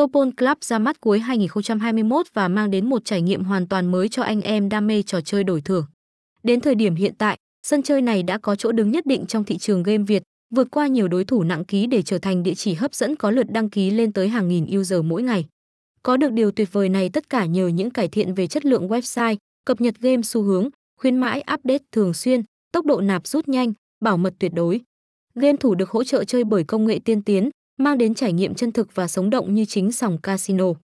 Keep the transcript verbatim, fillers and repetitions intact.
Topol Club ra mắt cuối hai nghìn không trăm hai mươi mốt và mang đến một trải nghiệm hoàn toàn mới cho anh em đam mê trò chơi đổi thưởng. Đến thời điểm hiện tại, sân chơi này đã có chỗ đứng nhất định trong thị trường game Việt, vượt qua nhiều đối thủ nặng ký để trở thành địa chỉ hấp dẫn có lượt đăng ký lên tới hàng nghìn user mỗi ngày. Có được điều tuyệt vời này tất cả nhờ những cải thiện về chất lượng website, cập nhật game xu hướng, khuyến mãi update thường xuyên, tốc độ nạp rút nhanh, bảo mật tuyệt đối. Game thủ được hỗ trợ chơi bởi công nghệ tiên tiến, mang đến trải nghiệm chân thực và sống động như chính sòng casino.